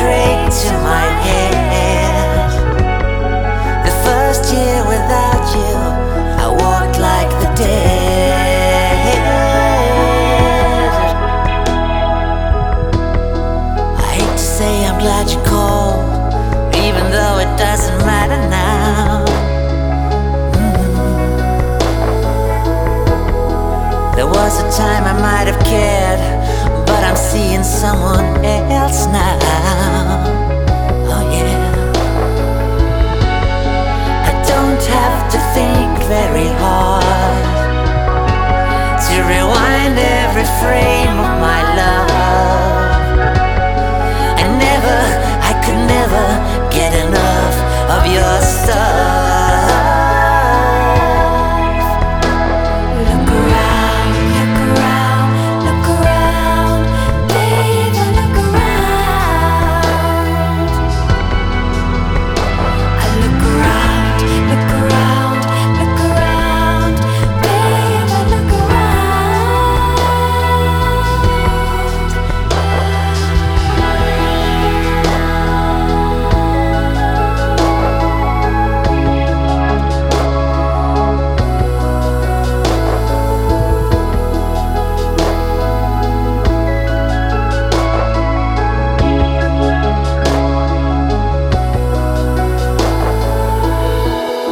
straight to my head. The first year without you, I walked like the dead. I hate to say I'm glad you called, even though it doesn't matter now. There was a time I might have cared, but I'm seeing someone else now. Oh yeah. I don't have to think very hard to rewind every frame of my love. I could never get enough of your stuff.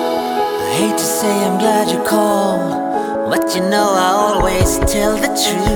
Hate to say I'm glad you called, but you know I always tell the truth.